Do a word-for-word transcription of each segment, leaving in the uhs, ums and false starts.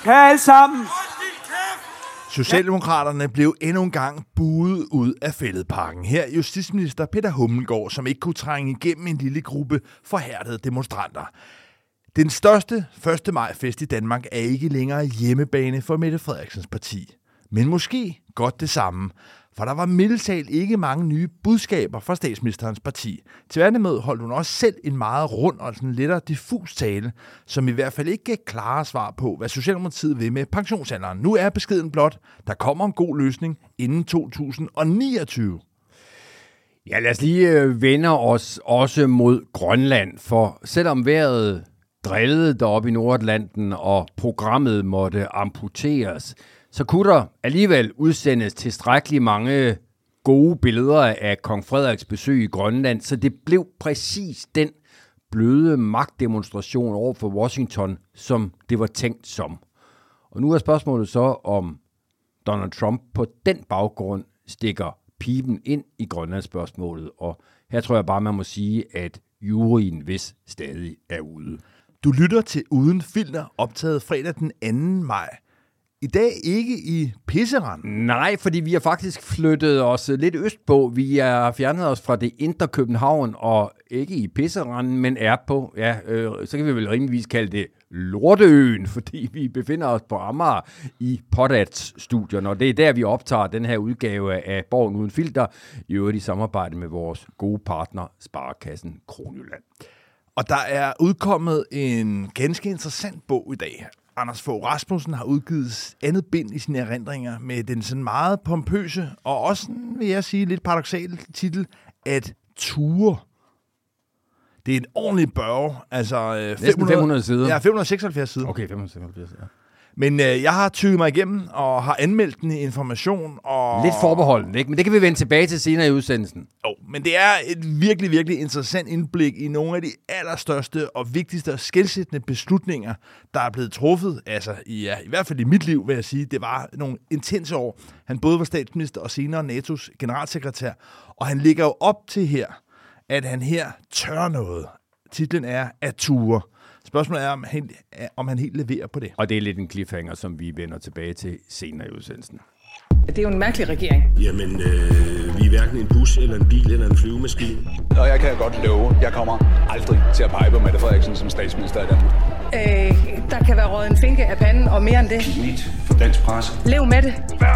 Kan alle sammen? Socialdemokraterne blev endnu en gang buet ud af Fælledparken. Her justitsminister Peter Hummelgaard, som ikke kunne trænge igennem en lille gruppe forhærdede demonstranter. Den største første maj-fest i Danmark er ikke længere hjemmebane for Mette Frederiksens parti. Men måske godt det samme. For der var mildtalt ikke mange nye budskaber fra statsministerens parti. Tværtimod holdt hun også selv en meget rund og sådan lettere diffus tale, som i hvert fald ikke gav klare svar på, hvad Socialdemokratiet vil med pensionsalderen. Nu er beskeden blot, der kommer en god løsning inden to tusind niogtyve. Ja, lad os lige vende os også mod Grønland, for selvom vejret drillede deroppe i Nordatlanten, og programmet måtte amputeres, så kunne der alligevel udsendes tilstrækkeligt mange gode billeder af kong Frederiks besøg i Grønland, så det blev præcis den bløde magtdemonstration over for Washington, som det var tænkt som. Og nu er spørgsmålet så, om Donald Trump på den baggrund stikker piben ind i Grønlandsspørgsmålet, og her tror jeg bare, man må sige, at juryen vist stadig er ude. Du lytter til Uden Filter, optaget fredag den anden maj. I dag ikke i Pisseranden. Nej, fordi vi har faktisk flyttet os lidt østpå. Vi har fjernet os fra det indre København, og ikke i Pisseranden, men er på, ja, øh, så kan vi vel rimeligvis kalde det Lorteøen, fordi vi befinder os på Amager i Podats-studierne, og det er der, vi optager den her udgave af Borgen Uden Filter, i øvrigt i samarbejde med vores gode partner, Sparekassen Kronjylland. Og der er udkommet en ganske interessant bog i dag. Anders Fogh Rasmussen har udgivet andet bind i sine erindringer med den sådan meget pompøse og også, vil jeg sige, lidt paradoksale titel, At ture. Det er en ordentlig børge. Altså fem hundrede, fem hundrede sider. Ja, fem hundrede seksoghalvfjerds sider. Okay, fem hundrede seksoghalvfjerds, ja. Men øh, jeg har tykket mig igennem og har anmeldt den information. Og lidt forbeholden, ikke? Men det kan vi vende tilbage til senere i udsendelsen. Jo, men det er et virkelig, virkelig interessant indblik i nogle af de allerstørste og vigtigste og skelsættende beslutninger, der er blevet truffet. Altså, ja, i hvert fald i mit liv, vil jeg sige, det var nogle intense år. Han både var statsminister og senere NATO's generalsekretær. Og han ligger jo op til her, at han her tør noget. Titlen er At ture. Spørgsmålet er, om han, om han helt leverer på det. Og det er lidt en cliffhanger, som vi vender tilbage til senere i udsendelsen. Det er jo en mærkelig regering. Jamen, øh, vi er hverken en bus, eller en bil, eller en flyvemaskine. Og jeg kan godt love, jeg kommer aldrig til at pege på Mette Frederiksen som statsminister i Danmark. Øh, der kan være røget en finke af panden, og mere end det. Nyt for dansk presse. Lev med det.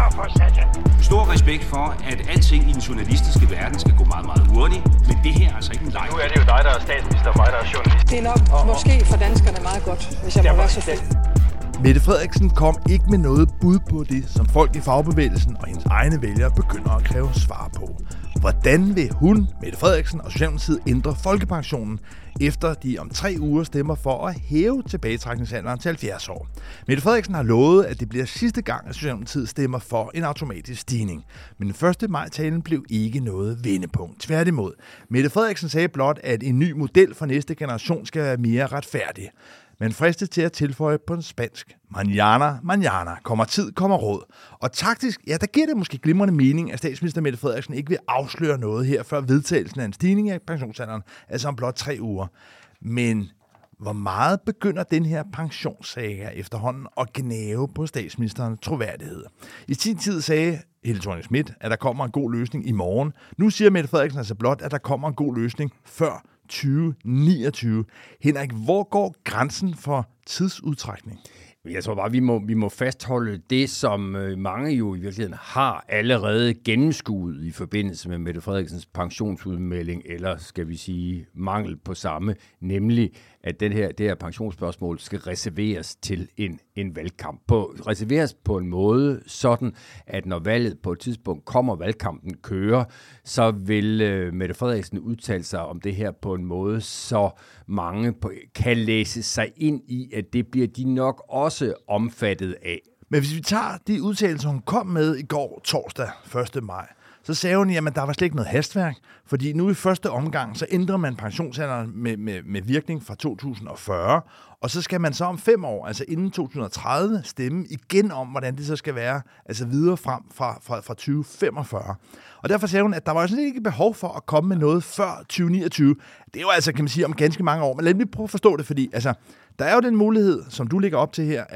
Stor respekt for, at alting i den journalistiske verden skal gå meget, meget hurtigt. Men det her er altså ikke en leg. Nu er det jo dig, der er statsminister, og mig, der er journalist. Det er nok og, måske for danskerne meget godt, hvis jeg må være så fedt. Mette Frederiksen kom ikke med noget bud på det, som folk i fagbevægelsen og hendes egne vælgere begynder at kræve svar på. Hvordan vil hun, Mette Frederiksen og Socialdemokratiet ændre folkepensionen, efter de om tre uger stemmer for at hæve tilbagetrækningsalderen til halvfjerds år? Mette Frederiksen har lovet, at det bliver sidste gang, at Socialdemokratiet stemmer for en automatisk stigning. Men den første maj-talen blev ikke noget vendepunkt. Tværtimod. Mette Frederiksen sagde blot, at en ny model for næste generation skal være mere retfærdig. Men fristes til at tilføje på en spansk. Mañana, mañana. Kommer tid, kommer råd. Og taktisk, ja, der giver det måske glimrende mening, at statsminister Mette Frederiksen ikke vil afsløre noget her før vedtagelsen af en stigning af pensionsalderen, altså om blot tre uger. Men hvor meget begynder den her pensionssaga efterhånden at gnave på statsministerens troværdighed? I sin tid sagde Helle Thorning-Schmidt, at der kommer en god løsning i morgen. Nu siger Mette Frederiksen altså blot, at der kommer en god løsning før tyve niogtyve. Henrik, hvor går grænsen for tidsudtrækning? Jeg tror bare, vi må, vi må fastholde det, som mange jo i virkeligheden har allerede gennemskuet i forbindelse med Mette Frederiksens pensionsudmelding, eller skal vi sige mangel på samme, nemlig at den her, det her pensionsspørgsmål skal reserveres til en, en valgkamp. På, reserveres på en måde sådan, at når valget på et tidspunkt kommer, valgkampen kører, så vil øh, Mette Frederiksen udtale sig om det her på en måde, så mange på, kan læse sig ind i, at det bliver de nok også omfattet af. Men hvis vi tager de udtalelser, hun kom med i går torsdag første maj, så sagde hun, at der var slet ikke noget hastværk, fordi nu i første omgang, så ændrer man pensionsalderen med, med, med virkning fra to tusind og fyrre, og så skal man så om fem år, altså inden to tusind og tredive, stemme igen om, hvordan det så skal være, altså videre frem fra, fra, fra tyve femogfyrre. Og derfor sagde hun, at der var sådan ikke behov for at komme med noget før tyve niogtyve. Det er jo altså, kan man sige, om ganske mange år, men lad mig prøve at forstå det, fordi altså, der er jo den mulighed, som du lægger op til her, at hun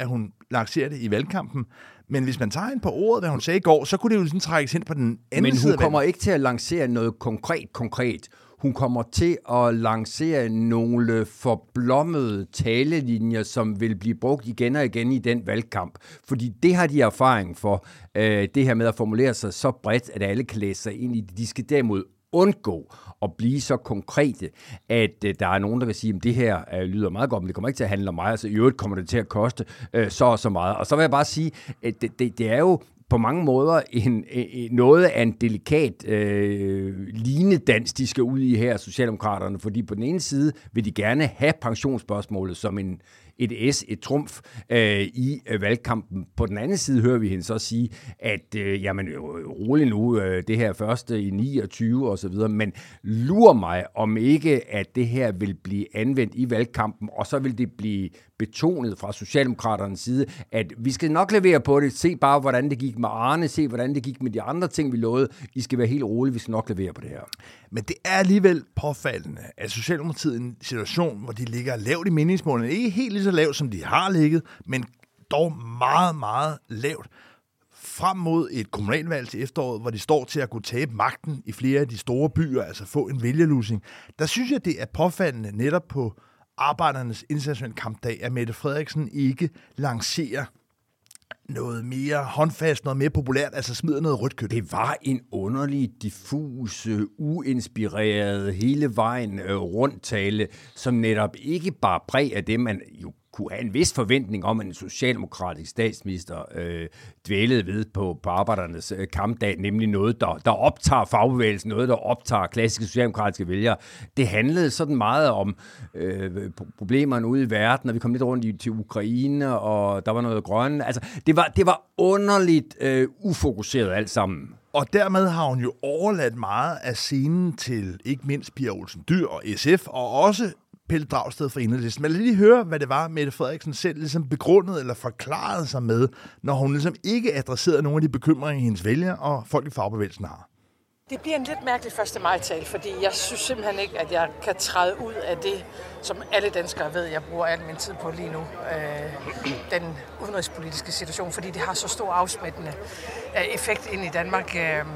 lancere det i valgkampen. Men hvis man tager en på ordet, hvad hun sagde i går, så kunne det jo ligesom trækkes hen på den anden Men side. hun kommer ikke til at lancere noget konkret, konkret. Hun kommer til at lancere nogle forblommede talelinjer, som vil blive brugt igen og igen i den valgkamp. Fordi det har de erfaring for, øh, det her med at formulere sig så bredt, at alle kan læse sig ind i det. De skal derimod undgå at blive så konkrete, at øh, der er nogen, der vil sige, at det her øh, lyder meget godt, men det kommer ikke til at handle om mig, altså i øvrigt kommer det til at koste øh, så og så meget. Og så vil jeg bare sige, at det, det, det er jo på mange måder en, en, noget af en delikat øh, linedans, de skal ud i her, Socialdemokraterne, fordi på den ene side vil de gerne have pensionsspørgsmålet som en, et S, et trumf øh, i øh, valgkampen. På den anden side hører vi hende så sige, at øh, jamen, rolig nu, øh, det her første i niogtyve og så videre, men lurer mig om ikke, at det her vil blive anvendt i valgkampen, og så vil det blive betonet fra Socialdemokraternes side, at vi skal nok levere på det. Se bare, hvordan det gik med Arne. Se, hvordan det gik med de andre ting, vi lovede. I skal være helt rolige, vi skal nok levere på det her. Men det er alligevel påfaldende, at Socialdemokratiet er en situation, hvor de ligger lavt i meningsmålene. Ikke helt lige så lavt, som de har ligget, men dog meget, meget lavt. Frem mod et kommunalvalg til efteråret, hvor de står til at kunne tabe magten i flere af de store byer, altså få en vælgerlusing. Der synes jeg, det er påfaldende netop på Arbejdernes Internationale Kampdag, at Mette Frederiksen ikke lancerer noget mere håndfast, noget mere populært, altså smider noget rødt kød. Det var en underlig, diffus, uinspireret, hele vejen rundt tale, som netop ikke bare præg af det, man jo kunne have en vis forventning om, at en socialdemokratisk statsminister øh, dvælede ved på, på Arbejdernes øh, kampdag, nemlig noget, der, der optager fagbevægelsen, noget, der optager klassiske socialdemokratiske vælgere. Det handlede sådan meget om øh, problemerne ude i verden, og vi kom lidt rundt i, til Ukraine, og der var noget grønne. Altså, det var, det var underligt øh, ufokuseret alt sammen. Og dermed har hun jo overladt meget af scenen til ikke mindst Pia Olsen Dyhr og S F, og også Pelle Dragsted fra Enhedslisten. Men lad lige høre, hvad det var, Mette Frederiksen selv ligesom begrundede eller forklarede sig med, når hun ligesom ikke adresserede nogle af de bekymringer, hendes vælgere og folk i fagbevægelsen har. Det bliver en lidt mærkelig første maj-tale, fordi jeg synes simpelthen ikke, at jeg kan træde ud af det, som alle danskere ved, jeg bruger al min tid på lige nu. Øh, den udenrigspolitiske situation, fordi det har så stor afsmittende effekt ind i Danmark. Øh,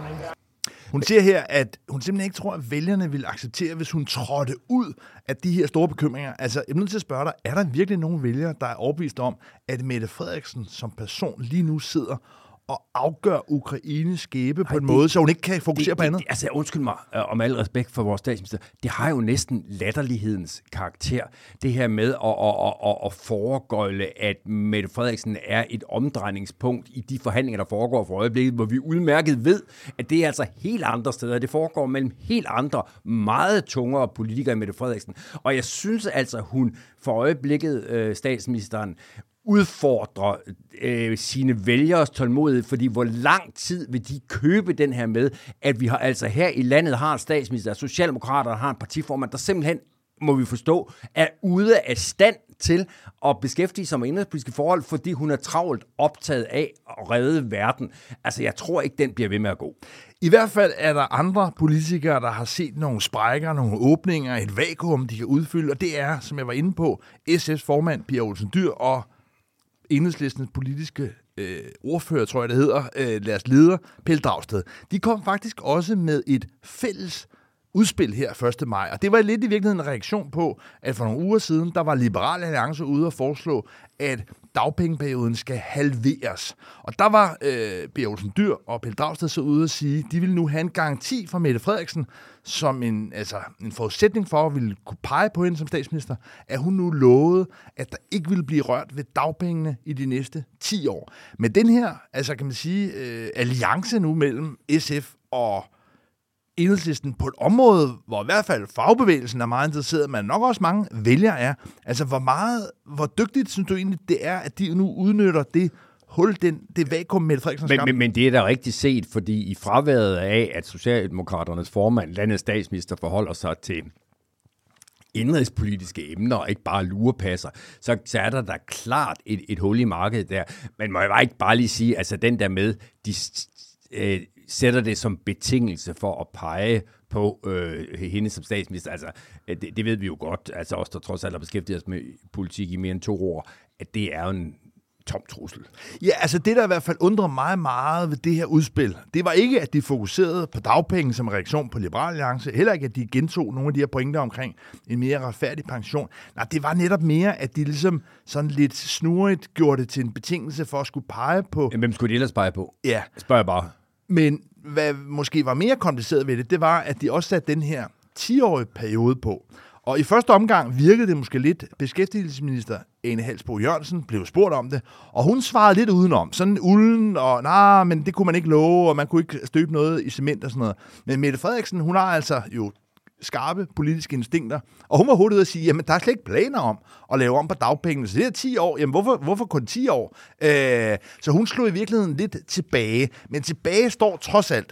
Hun siger her, at hun simpelthen ikke tror, at vælgerne vil acceptere, hvis hun trådte ud af de her store bekymringer. Altså, jeg er nødt til at spørge dig, er der virkelig nogen vælgere, der er overbevist om, at Mette Frederiksen som person lige nu sidder og afgør Ukraines skæbe på en det, måde, så hun ikke kan fokusere det, på andet? Det, altså, undskyld mig, om al respekt for vores statsminister, det har jo næsten latterlighedens karakter. Det her med at, at, at, at foregøjle, at Mette Frederiksen er et omdrejningspunkt i de forhandlinger, der foregår for øjeblikket, hvor vi udmærket ved, at det er altså helt andre steder. Det foregår mellem helt andre, meget tungere politikere end Mette Frederiksen. Og jeg synes altså, hun for øjeblikket, øh, statsministeren, udfordre øh, sine vælgeres tålmodighed, fordi hvor lang tid vil de købe den her med, at vi har altså her i landet har en statsminister, Socialdemokraterne har en partiformand, der simpelthen, må vi forstå, er ude af stand til at beskæftige sig med indenrigspolitiske forhold, fordi hun er travlt optaget af at redde verden. Altså, jeg tror ikke, den bliver ved med at gå. I hvert fald er der andre politikere, der har set nogle sprækker, nogle åbninger, et vakuum, de kan udfylde, og det er, som jeg var inde på, S F's formand, Pia Olsen Dyhr, og Enhedslistens politiske øh, ordfører, tror jeg det hedder, øh, deres leder, Pelle Dragsted. De kom faktisk også med et fælles udspil her første maj, og det var lidt i virkeligheden en reaktion på, at for nogle uger siden, der var Liberal Alliance ude at foreslå, at dagpengeperioden skal halveres. Og der var øh, Pia Olsen Dyhr og Pelle Dragsted så ude at sige, at de ville nu have en garanti fra Mette Frederiksen, som en, altså, en forudsætning for at ville kunne pege på hende som statsminister, at hun nu lovede, at der ikke ville blive rørt ved dagpengene i de næste ti år. Men den her, altså kan man sige, øh, alliance nu mellem S F og Enhedslisten på et område, hvor i hvert fald fagbevægelsen er meget interesseret, men nok også mange vælgere er. Altså, hvor meget, hvor dygtigt synes du egentlig, det er, at de nu udnytter det hul, den, det vakuum, Mette Frederiksen men, men, men det er da rigtigt set, fordi i fraværet af, at Socialdemokraternes formand, landets statsminister, forholder sig til indrigspolitiske emner, og ikke bare lurepasser, så, så er der da klart et, et hul i markedet der. Men må jeg bare ikke bare lige sige, altså den der med, de øh, sætter det som betingelse for at pege på øh, hende som statsminister. Altså, det, det ved vi jo godt, altså os, der trods alt har beskæftiget os med politik i mere end to år, at det er jo en tom trussel. Ja, altså det, der i hvert fald undrede mig meget ved det her udspil, det var ikke, at de fokuserede på dagpenge som reaktion på Liberal Alliance, heller ikke, at de gentog nogle af de her pointer omkring en mere retfærdig pension. Nej, det var netop mere, at de ligesom sådan lidt snurrigt gjorde det til en betingelse for at skulle pege på... Hvem skulle de ellers pege på? Ja. Spørger jeg bare. Men hvad måske var mere kompliceret ved det, det var, at de også satte den her ti-årige periode på. Og i første omgang virkede det måske lidt. Beskæftigelsesminister Ane Halsboe Jørgensen blev spurgt om det, og hun svarede lidt udenom. Sådan ulden, og nej, men det kunne man ikke love, og man kunne ikke støbe noget i cement og sådan noget. Men Mette Frederiksen, hun har altså jo skarpe politiske instinkter, og hun var hurtigt at sige, jamen der er slet ikke planer om at lave om på dagpengene, så det er ti år, jamen hvorfor, hvorfor kun ti år? Øh, så hun slog i virkeligheden lidt tilbage, men tilbage står trods alt,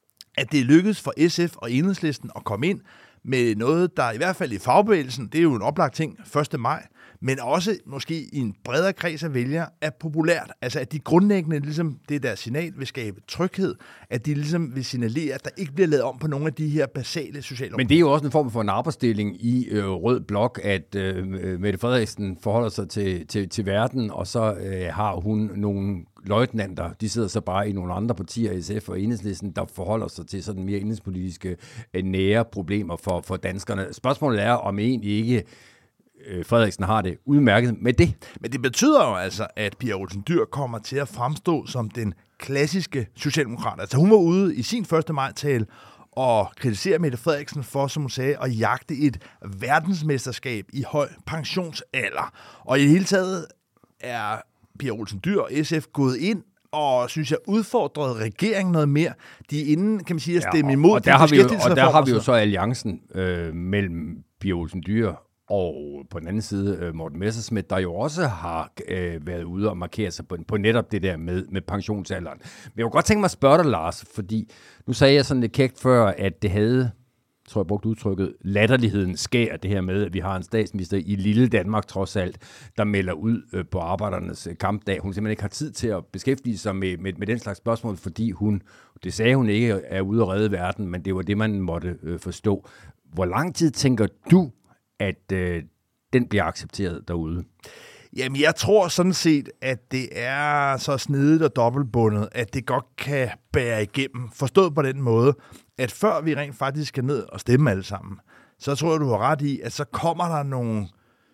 at det lykkedes for S F og Enhedslisten at komme ind med noget, der i hvert fald i fagbevægelsen, det er jo en oplagt ting, første maj, men også måske i en bredere kreds af vælgere, er populært. Altså at de grundlæggende, ligesom det der signal, vil skabe tryghed, at de ligesom vil signalere, at der ikke bliver lavet om på nogle af de her basale sociale... Men det er jo også en form for en arbejdsdeling i øh, Rød Blok, at øh, Mette Frederiksen forholder sig til, til, til verden, og så øh, har hun nogle løjtnanter, de sidder så bare i nogle andre partier, S F og Enhedslisten, der forholder sig til sådan mere indrigspolitiske øh, nære problemer for, for danskerne. Spørgsmålet er, om egentlig ikke øh, Frederiksen har det udmærket med det. Men det betyder jo altså, at Pia Olsen Dyhr kommer til at fremstå som den klassiske socialdemokrat. Altså hun var ude i sin første maj-tale og kritisere Mette Frederiksen for, som hun sagde, at jagte et verdensmesterskab i høj pensionsalder. Og i det hele taget er Pia Olsen Dyhr og S F gået ind og, synes jeg, udfordrede regeringen noget mere. De er inde, kan man sige, at stemme ja, imod og der, har vi jo, og der har vi jo så så alliancen øh, mellem Pia Olsen Dyhr og på den anden side øh, Morten Messerschmidt, der jo også har øh, været ude og markere sig på, på netop det der med, med pensionsalderen. Men jeg kunne godt tænke mig at spørge dig, Lars, fordi nu sagde jeg sådan lidt kægt før, at det havde, tror jeg brugt udtrykket, latterligheden skær, det her med, at vi har en statsminister i lille Danmark trods alt, der melder ud øh, på arbejdernes øh, kampdag. Hun simpelthen ikke har tid til at beskæftige sig med, med, med den slags spørgsmål, fordi hun, det sagde hun ikke, er ude at redde verden, men det var det, man måtte øh, forstå. Hvor lang tid tænker du, at øh, den bliver accepteret derude? Jamen, jeg tror sådan set, at det er så snedigt og dobbeltbundet, at det godt kan bære igennem. Forstået på den måde, at før vi rent faktisk skal ned og stemme alle sammen, så tror jeg, du har ret i, at så kommer der nogle,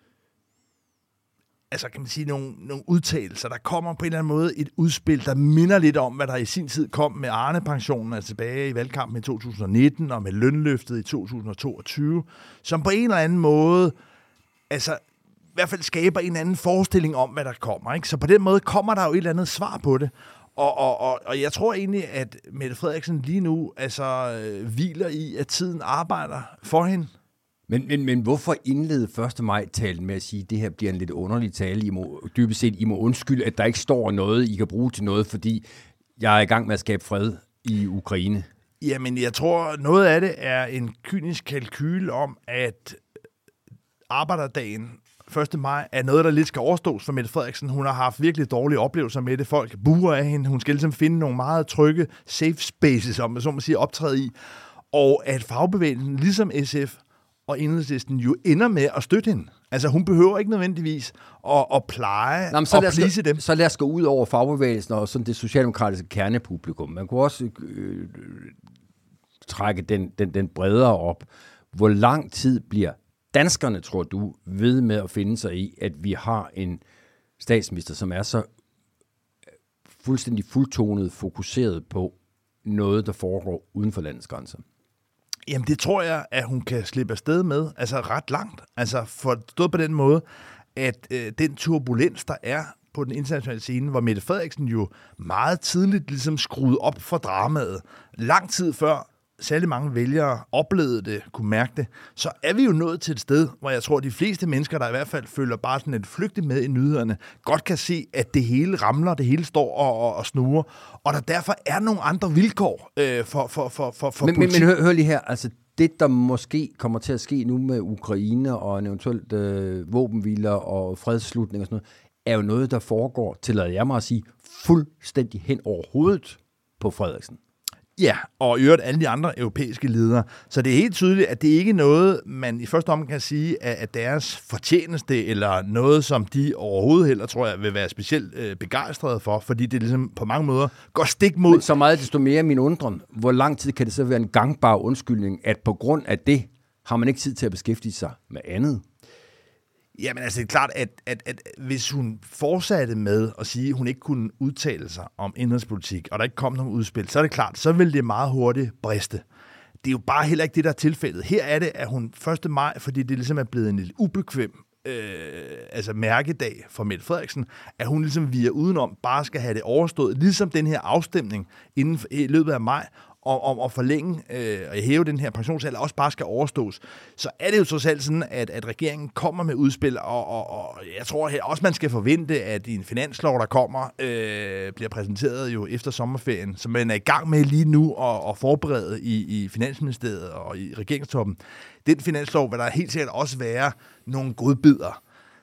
altså kan man sige, nogle, nogle udtalelser. Der kommer på en eller anden måde et udspil, der minder lidt om, hvad der i sin tid kom med Arne-pensionen, altså tilbage i valgkampen i to tusind nitten, og med lønløftet i to tusind toogtyve, som på en eller anden måde, altså i hvert fald skaber en anden forestilling om, hvad der kommer. Ikke? Så på den måde kommer der jo et eller andet svar på det. Og, og, og, og jeg tror egentlig, at Mette Frederiksen lige nu altså øh, hviler i, at tiden arbejder for hende. Men, men, men hvorfor indlede første maj-talen med at sige, at det her bliver en lidt underlig tale? I må, dybest set, I må undskylde, at der ikke står noget, I kan bruge til noget, fordi jeg er i gang med at skabe fred i Ukraine. Jamen, jeg tror, noget af det er en kynisk kalkyl om, at arbejderdagen første maj er noget, der lidt skal overstås for Mette Frederiksen. Hun har haft virkelig dårlige oplevelser med det. Folk buer af hende. Hun skal ligesom finde nogle meget trygge safe spaces, om man så må sige, optræde i. Og at fagbevægelsen, ligesom S F og Enhedslisten, jo ender med at støtte hende. Altså, hun behøver ikke nødvendigvis at, at pleje Nå, så og plise dem. Så lad os gå ud over fagbevægelsen og sådan det socialdemokratiske kernepublikum. Man kunne også øh, trække den, den, den bredere op. Hvor lang tid bliver danskerne, tror du, ved med at finde sig i, at vi har en statsminister, som er så fuldstændig fuldtonet fokuseret på noget, der foregår uden for landets grænser? Jamen, det tror jeg, at hun kan slippe afsted med, altså ret langt. Altså, forstået på den måde, at øh, den turbulens, der er på den internationale scene, hvor Mette Frederiksen jo meget tidligt ligesom skruede op for dramaet, lang tid før særlig mange vælgere oplevede det, kunne mærke det, så er vi jo nået til et sted, hvor jeg tror, at de fleste mennesker, der i hvert fald følger bare sådan et flygtigt med i nyhederne, godt kan se, at det hele ramler, det hele står og, og, og snuger, og der derfor er nogle andre vilkår øh, for, for, for, for, for men, politik. Men, men hør, hør lige her, altså det, der måske kommer til at ske nu med Ukraine og en eventuelt øh, våbenhviler og fredsslutning og sådan noget, er jo noget, der foregår, tillader jeg mig at sige, fuldstændig hen over hovedet på Frederiksen. Ja, og i øvrigt alle de andre europæiske ledere. Så det er helt tydeligt, at det ikke er noget, man i første omgang kan sige, at deres fortjeneste, eller noget, som de overhovedet heller, tror jeg, vil være specielt øh, begejstrede for, fordi det ligesom på mange måder går stik mod... Men så meget desto mere min undren. Hvor lang tid kan det så være en gangbar undskyldning, at på grund af det har man ikke tid til at beskæftige sig med andet? Jamen altså, det er klart, at, at, at hvis hun fortsatte med at sige, at hun ikke kunne udtale sig om indrigspolitik, og der ikke kom nogen udspil, så er det klart, så vil det meget hurtigt briste. Det er jo bare heller ikke det, der er tilfældet. Her er det, at hun første maj, fordi det ligesom er blevet en lidt ubekvem øh, altså mærkedag for Mette Frederiksen, at hun ligesom via udenom bare skal have det overstået, ligesom den her afstemning inden i løbet af maj, om, om at forlænge øh, og hæve den her pensionsalder også bare skal overstås, så er det jo trods alt sådan, at, at regeringen kommer med udspil, og, og, og jeg tror også, man skal forvente, at i en finanslov, der kommer, øh, bliver præsenteret jo efter sommerferien, som man er i gang med lige nu at, at forberede i, i Finansministeriet og i regeringstoppen. Den finanslov vil der helt sikkert også være nogle godbidder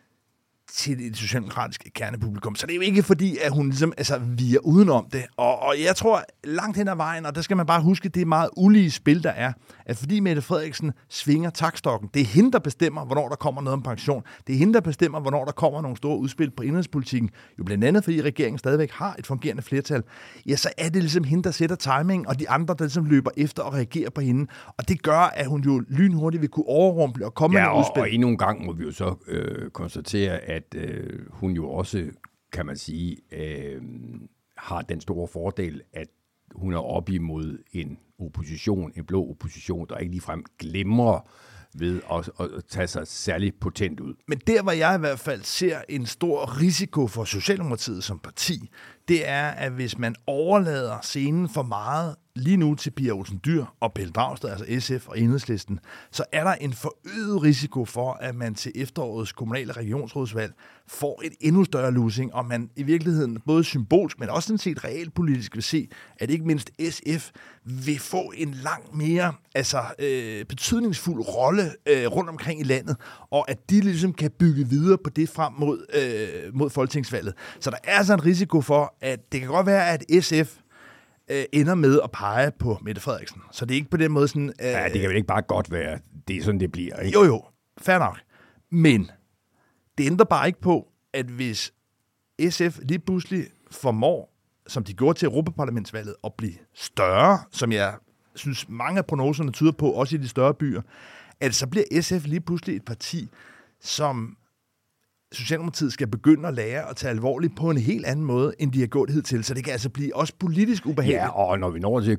til det socialdemokratiske kernepublikum. Så det er jo ikke fordi, at hun ligesom, altså, viger udenom det. Og, og jeg tror, langt hen ad vejen, og der skal man bare huske, det er meget ulige spil, der er, at fordi Mette Frederiksen svinger taktstokken, det er hende, der bestemmer, hvornår der kommer noget om pension. Det er hende, der bestemmer, hvornår der kommer nogle store udspil på indrigspolitikken. Jo blandt andet, fordi regeringen stadigvæk har et fungerende flertal. Ja, så er det ligesom hende, der sætter timing, og de andre, der ligesom løber efter og reagerer på hende. Og det gør, at hun jo lynhurtigt vil kunne overrumple og komme ja, med nogle udspil. Og endnu en gang må vi jo så øh, konstatere, at øh, hun jo også, kan man sige, øh, har den store fordel, at hun er op imod en opposition, en blå opposition, der ikke ligefrem glimrer ved at, at tage sig særligt potent ud. Men der, hvor jeg i hvert fald ser en stor risiko for Socialdemokratiet som parti, det er, at hvis man overlader scenen for meget lige nu til Pia Olsen Dyhr og Pelle Dragsted, altså S F og Enhedslisten, så er der en forøget risiko for, at man til efterårets kommunale regionsrådsvalg får et endnu større losing, og man i virkeligheden både symbolsk, men også sådan set realpolitisk vil se, at ikke mindst S F vil få en langt mere altså, øh, betydningsfuld rolle øh, rundt omkring i landet, og at de ligesom kan bygge videre på det frem mod, øh, mod folketingsvalget. Så der er altså en risiko for, at det kan godt være, at S F øh, ender med at pege på Mette Frederiksen. Så det er ikke på den måde sådan... Øh, ja, det kan vel ikke bare godt være, det er sådan, det bliver, ikke? Jo, jo. Fair nok. Men det ændrer bare ikke på, at hvis S F lige pludselig formår, som de gjorde til Europaparlamentsvalget, at blive større, som jeg synes mange af prognoserne tyder på, også i de større byer, at så bliver S F lige pludselig et parti, som Socialdemokratiet skal begynde at lære at tage alvorligt på en helt anden måde, end de har gjort hidtil. Så det kan altså blive også politisk ubehageligt. Ja, og når vi når til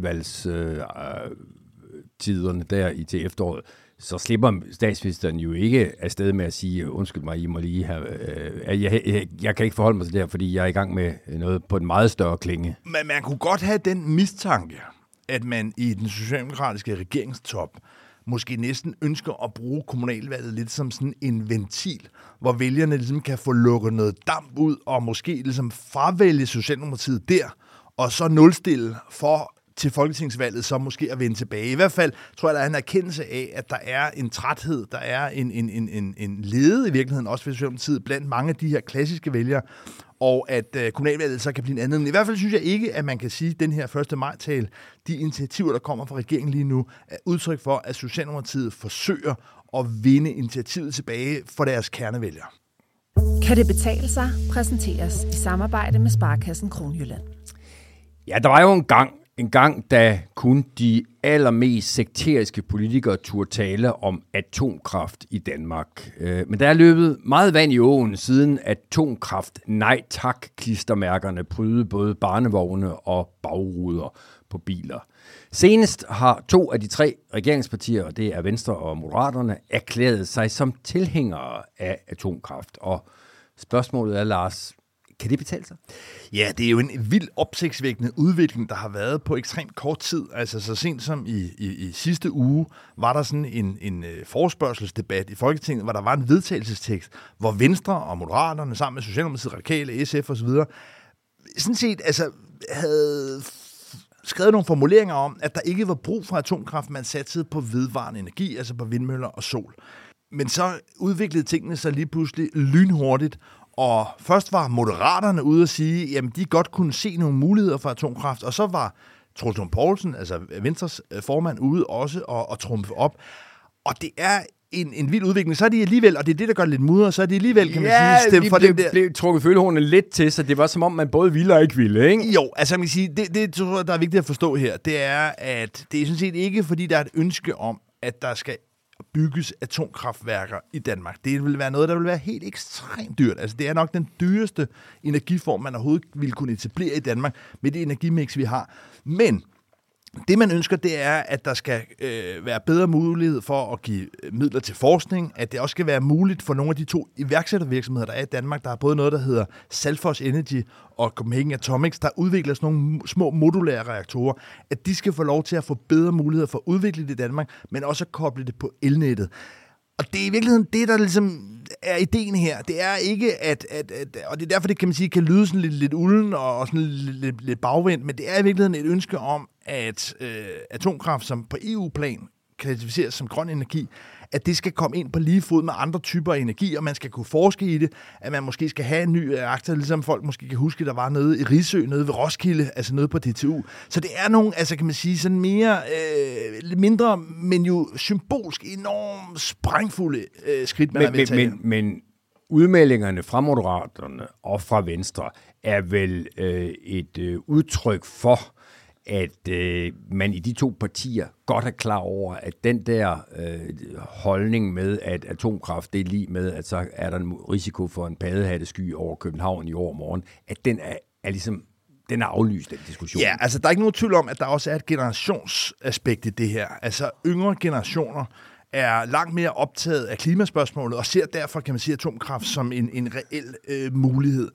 kommunalvalgstiderne øh, der i til efteråret, så slipper statsministeren jo ikke afsted med at sige, undskyld mig, I må lige have, øh, jeg, jeg, jeg kan ikke forholde mig til det her, fordi jeg er i gang med noget på en meget større klinge. Men man kunne godt have den mistanke, at man i den socialdemokratiske regeringstop måske næsten ønsker at bruge kommunalvalget lidt som sådan en ventil, hvor vælgerne ligesom kan få lukket noget damp ud, og måske ligesom fravælge Socialdemokratiet der, og så nulstille for til folketingsvalget, så måske at vende tilbage. I hvert fald tror jeg, der er en erkendelse af, at der er en træthed, der er en, en, en, en, en lede i virkeligheden, også ved Socialdemokratiet, blandt mange af de her klassiske vælgere, og at øh, kommunalvalget så kan blive en anden. Men i hvert fald synes jeg ikke, at man kan sige, at den her første maj-tale, de initiativer, der kommer fra regeringen lige nu, er udtryk for, at Socialdemokratiet forsøger at vinde initiativet tilbage for deres kernevælgere. Kan det betale sig? Præsenteres i samarbejde med Sparekassen Kronjylland. Ja, der var jo en gang, en gang, da kun de allermest sekteriske politikere turde tale om atomkraft i Danmark. Men der er løbet meget vand i åen, siden atomkraft nej tak klistermærkerne prydede både barnevogne og bagruder på biler. Senest har to af de tre regeringspartier, og det er Venstre og Moderaterne, erklæret sig som tilhængere af atomkraft. Og spørgsmålet er, Lars, kan det betale sig? Ja, det er jo en vild opsigtsvækkende udvikling, der har været på ekstremt kort tid. Altså så sent som i, i, i sidste uge var der sådan en, en forespørgselsdebat i Folketinget, hvor der var en vedtagelsestekst, hvor Venstre og Moderaterne sammen med Socialdemokratiet, Radikale, S F osv. sådan set altså, havde skrevet nogle formuleringer om, at der ikke var brug for atomkraft, man satsede på vedvarende energi, altså på vindmøller og sol. Men så udviklede tingene sig lige pludselig lynhurtigt, og først var Moderaterne ude at sige, jamen de godt kunne se nogle muligheder for atomkraft, og så var Troels Lund Poulsen, altså Venstres formand, ude også og, og trumfe op. Og det er en, en vild udvikling. Så er de alligevel, og det er det, der gør det lidt mudret, så er de alligevel, kan man ja, sige, stemme de for blev, det der. blev trukket følehornene lidt til, så det var som om, man både ville og ikke ville, ikke? Jo, altså man kan sige, det, det tror jeg, der er vigtigt at forstå her, det er, at det er sådan set ikke, fordi der er et ønske om, at der skal bygges atomkraftværker i Danmark. Det vil være noget, der vil være helt ekstremt dyrt. Altså, det er nok den dyreste energiform, man overhovedet ville kunne etablere i Danmark med det energimix, vi har. Men det, man ønsker, det er, at der skal øh, være bedre mulighed for at give midler til forskning, at det også skal være muligt for nogle af de to iværksættervirksomheder, der er i Danmark. Der er både noget, der hedder Salfors Energy og Copenhagen Atomics, der udvikler sådan nogle små modulære reaktorer, at de skal få lov til at få bedre muligheder for at udvikle det i Danmark, men også at koble det på elnettet. Og det er i virkeligheden det, der ligesom er ideen her. Det er ikke, at, at, at og det er derfor, det kan man sige, kan lyde sådan lidt, lidt ulden og, og sådan lidt, lidt, lidt bagvendt, men det er i virkeligheden et ønske om, at øh, atomkraft, som på E U-plan klassificeres som grøn energi, at det skal komme ind på lige fod med andre typer af energi, og man skal kunne forske i det, at man måske skal have en ny reaktor, ligesom folk måske kan huske, der var nede i Risø, nede ved Roskilde, altså nede på D T U. Så det er nogle, altså kan man sige, sådan mere, øh, lidt mindre, men jo symbolsk enormt sprængfulde øh, skridt, man men, er ved at tage. Men, men, men udmeldingerne fra Moderaterne og fra Venstre er vel øh, et øh, udtryk for, at øh, man i de to partier godt er klar over, at den der øh, holdning med, at atomkraft det er lige med, at så er der en risiko for en paddehattesky over København i overmorgen, at den er, er ligesom, den er aflyst, den diskussion. Ja, altså der er ikke nogen tvivl om, at der også er et generationsaspekt i det her. Altså yngre generationer er langt mere optaget af klimaspørgsmålet, og ser derfor, kan man sige, atomkraft som en, en reel øh, mulighed.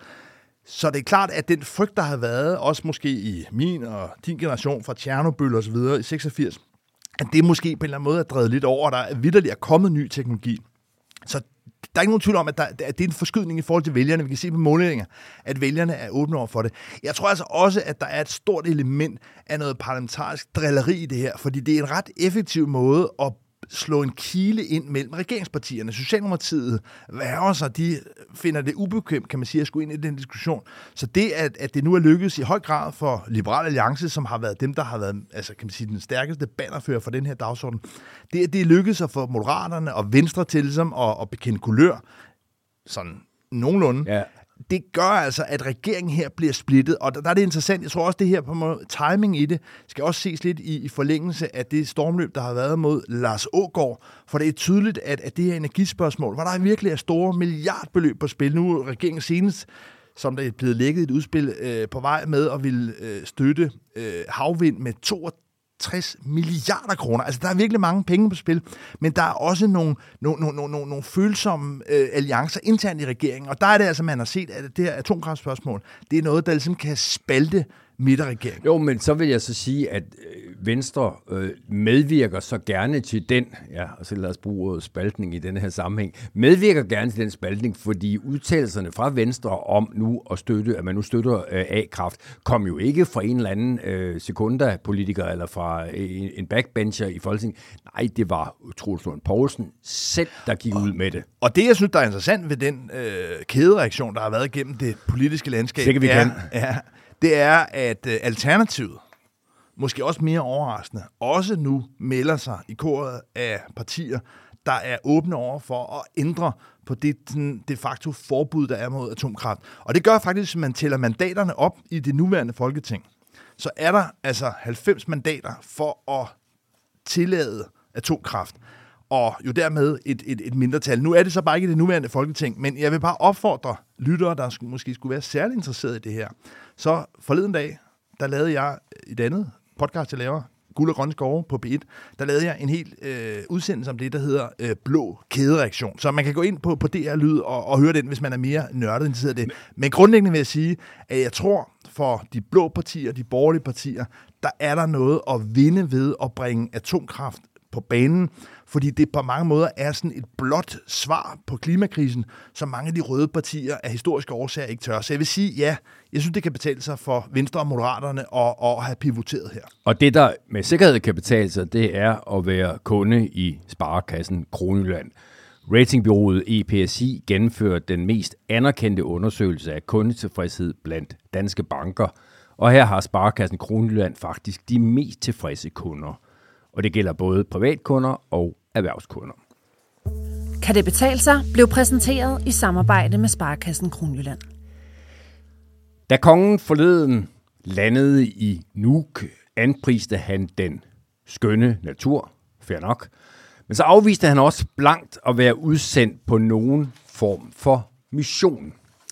Så det er klart, at den frygt, der har været, også måske i min og din generation fra Tjernobyl og så videre i seksogfirs, at det måske på en eller anden måde er drevet lidt over, og der er vitterligt er kommet ny teknologi. Så der er ikke nogen tvivl om, at, der, at det er en forskydning i forhold til vælgerne. Vi kan se på målinger, at vælgerne er åbne over for det. Jeg tror altså også, at der er et stort element af noget parlamentarisk drilleri i det her, fordi det er en ret effektiv måde at slå en kile ind mellem regeringspartierne. Socialdemokratiet værger sig, de finder det ubekvemt, kan man sige, at skulle ind i den diskussion. Så det, at, at det nu er lykkedes i høj grad for Liberal Alliance, som har været dem, der har været, altså kan man sige, den stærkeste bannerfører for den her dagsorden, det, at det er lykkedes for Moderaterne og Venstre til ligesom at, at bekende kulør, sådan nogenlunde. Ja. Det gør altså, at regeringen her bliver splittet, og der, der er det interessant. Jeg tror også, det her på måde, timing i det, skal også ses lidt i, i forlængelse af det stormløb, der har været mod Lars Aagaard, for det er tydeligt, at, at det her energispørgsmål, hvor der virkelig er store milliardbeløb på spil. Nu er regeringen senest, som der er blevet lækket et udspil øh, på vej med, at ville øh, støtte øh, havvind med toogtres milliarder kroner. Altså, der er virkelig mange penge på spil, men der er også nogle, nogle, nogle, nogle, nogle følsomme øh, alliancer internt i regeringen, og der er det altså, man har set, at det her atomkraftspørgsmål, det er noget, der ligesom kan spalte midterregeringen. Jo, men så vil jeg så sige, at Venstre øh, medvirker så gerne til den, ja, og så lad os bruge ordet spaltning i denne her sammenhæng, medvirker gerne til den spaltning, fordi udtalelserne fra Venstre om nu at støtte, at man nu støtter øh, A-kraft, kom jo ikke fra en eller anden øh, sekunda-politiker eller fra en, en backbencher i Folketinget. Nej, det var Troels Lund Poulsen selv, der gik og, ud med det. Og det, jeg synes, der er interessant ved den øh, kædereaktion, der har været igennem det politiske landskab, Sikkert, vi er, kan. er, det er, at øh, Alternativet, måske også mere overraskende, også nu melder sig i koret af partier, der er åbne over for at ændre på det de facto forbud, der er mod atomkraft. Og det gør faktisk, at man tæller mandaterne op i det nuværende Folketing. Så er der altså halvfems mandater for at tillade atomkraft, og jo dermed et, et, et mindretal. Nu er det så bare ikke i det nuværende Folketing, men jeg vil bare opfordre lyttere, der måske skulle være særlig interesseret i det her. Så forleden dag, der lavede jeg et andet podcast, jeg laver, Guld og Grønne Skove på B et, der lavede jeg en helt øh, udsendelse om det, der hedder øh, Blå Kædereaktion. Så man kan gå ind på, på D R Lyd og, og høre den, hvis man er mere nørdet interesseret i det. Men grundlæggende vil jeg sige, at jeg tror, for de blå partier, de borgerlige partier, der er der noget at vinde ved at bringe atomkraft på banen, fordi det på mange måder er sådan et blot svar på klimakrisen, som mange af de røde partier af historiske årsager ikke tør. Så jeg vil sige, ja, jeg synes, det kan betale sig for Venstre og Moderaterne at, at have pivoteret her. Og det, der med sikkerhed kan betale sig, det er at være kunde i Sparekassen Kronjylland. Ratingbureauet E P S I gennemførte den mest anerkendte undersøgelse af kundetilfredshed blandt danske banker, Og her har Sparekassen Kronjylland faktisk de mest tilfredse kunder. Og det gælder både privatkunder og erhvervskunder. Kan det betale sig? Blev præsenteret i samarbejde med Sparekassen Kronjylland. Da kongen forleden landede i Nuuk, anpriste han den skønne natur, fair nok. Men så afviste han også blankt at være udsendt på nogen form for mission.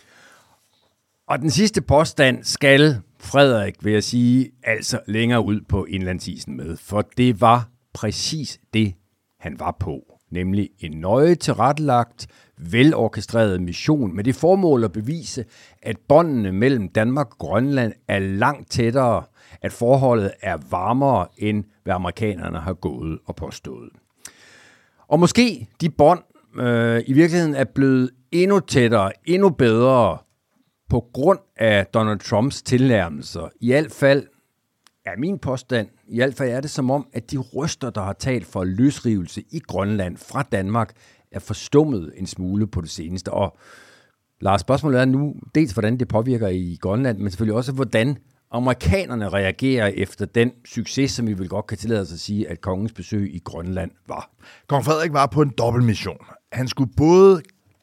Og den sidste påstand skal Frederik, vil jeg sige, altså længere ud på indlandsisen med. For det var præcis det, han var på. Nemlig en nøje tilrettelagt, velorkestreret mission med det formål at bevise, at båndene mellem Danmark og Grønland er langt tættere, at forholdet er varmere, end hvad amerikanerne har gået og påstået. Og måske de bånd øh, i virkeligheden er blevet endnu tættere, endnu bedre på grund af Donald Trumps tilnærmelser. I hvert fald er min påstand, i hvert fald er det som om, at de røster, der har talt for løsrivelse i Grønland fra Danmark, er forstummet en smule på det seneste. Og Lars, spørgsmålet er nu dels, hvordan det påvirker i Grønland, men selvfølgelig også, hvordan amerikanerne reagerer efter den succes, som vi vil godt kan tillade os at sige, at kongens besøg i Grønland var. Kong Frederik var på en dobbeltmission. Han skulle både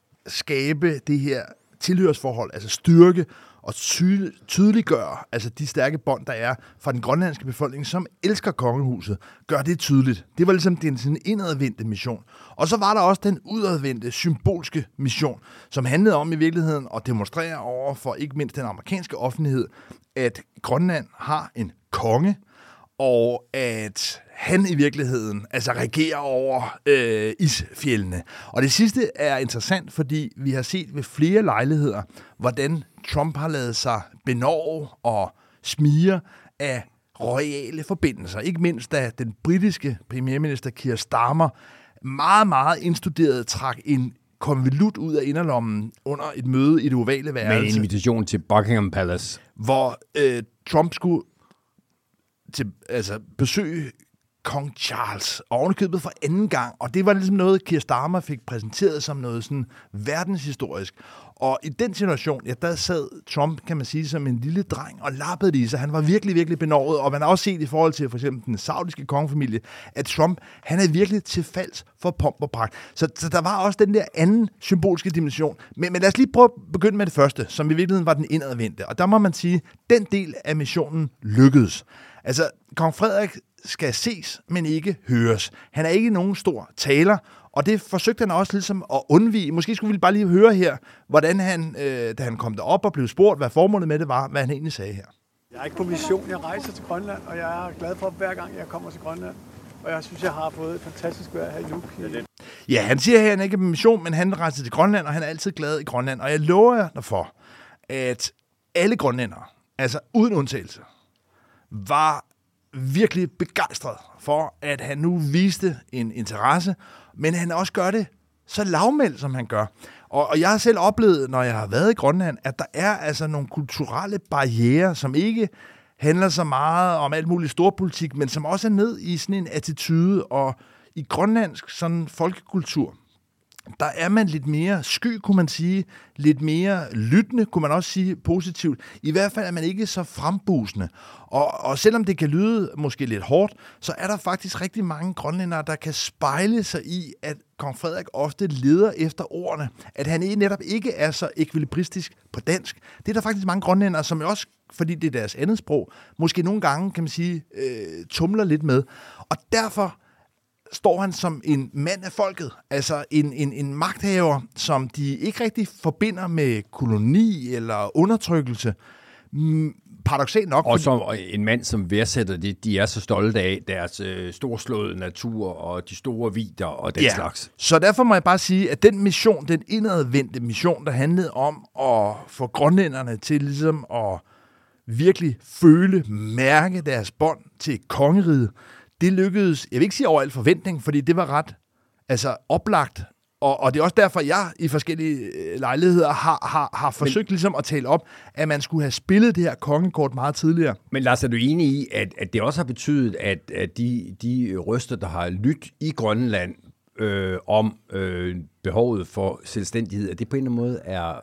skabe det her tilhørsforhold, altså styrke og tydeliggøre altså de stærke bånd, der er fra den grønlandske befolkning, som elsker kongehuset, gør det tydeligt. Det var ligesom den sådan indadvendte mission. Og så var der også den udadvendte, symbolske mission, som handlede om i virkeligheden at demonstrere over for ikke mindst den amerikanske offentlighed, at Grønland har en konge, og at han i virkeligheden altså regerer over øh, isfjeldene. Og det sidste er interessant, fordi vi har set ved flere lejligheder, hvordan Trump har ladet sig benorge og smire af royale forbindelser. Ikke mindst da den britiske premierminister Keir Starmer meget, meget indstuderet trak en konvolut ud af inderlommen under et møde i det ovale værelse. Med en invitation til Buckingham Palace. Hvor øh, Trump skulle til, altså, besøge kong Charles, og ovenikøbet for anden gang, og det var ligesom noget, Keir Starmer fik præsenteret som noget sådan verdenshistorisk. Og i den situation, ja, der sad Trump, kan man sige, som en lille dreng og lappede det i sig. Han var virkelig, virkelig benådet, og man har også set i forhold til for eksempel den saudiske kongefamilie, at Trump, han er virkelig til falds for pomp og pragt. Så, så der var også den der anden symbolske dimension. Men, men lad os lige prøve at begynde med det første, som i virkeligheden var den indadvendte. Og der må man sige, den del af missionen lykkedes. Altså, kong Frederik skal ses, men ikke høres. Han er ikke nogen stor taler, og det forsøgte han også ligesom at undvige. Måske skulle vi bare lige høre her, hvordan han, øh, da han kom derop og blev spurgt, hvad formålet med det var, hvad han egentlig sagde her. Jeg er ikke på mission. Jeg rejser til Grønland, og jeg er glad for, hver gang jeg kommer til Grønland. Og jeg synes, jeg har fået et fantastisk vejr her i Nuuk. Ja, han siger her, at han ikke er på mission, men han rejser til Grønland, og han er altid glad i Grønland. Og jeg lover jer derfor, at alle grønlændere, altså uden undtagelse, var virkelig begejstret for, at han nu viste en interesse, men han også gør det så lavmældt, som han gør. Og, og jeg har selv oplevet, når jeg har været i Grønland, at der er altså nogle kulturelle barrierer, som ikke handler så meget om alt muligt storpolitik, men som også er ned i sådan en attitude, og i grønlandsk sådan folkekultur, der er man lidt mere sky, kunne man sige, lidt mere lyttende, kunne man også sige positivt. I hvert fald er man ikke så frembusende. Og, og selvom det kan lyde måske lidt hårdt, så er der faktisk rigtig mange grønlændere, der kan spejle sig i, at kong Frederik ofte leder efter ordene. At han netop ikke er så ekvilibristisk på dansk. Det er der faktisk mange grønlændere, som også, fordi det er deres andet sprog, måske nogle gange, kan man sige, øh, tumler lidt med. Og derfor står han som en mand af folket, altså en, en, en magthaver, som de ikke rigtig forbinder med koloni eller undertrykkelse. Mm, paradoksalt nok. Og som en mand, som værdsætter det, de er så stolte af deres øh, storslåede natur og de store vidder og den ja. slags. Så derfor må jeg bare sige, at den mission, den indadvendte mission, der handlede om at få grønlænderne til ligesom at virkelig føle, mærke deres bånd til kongeriget, det lykkedes, jeg vil ikke sige over al forventning, fordi det var ret altså oplagt, og, og det er også derfor, jeg i forskellige lejligheder har, har, har forsøgt men, ligesom at tale op, at man skulle have spillet det her kongekort meget tidligere. Men Lars, er du enig i, at, at det også har betydet, at, at de, de røster, der har lyttet i Grønland øh, om øh, behovet for selvstændighed, at det på en eller anden måde er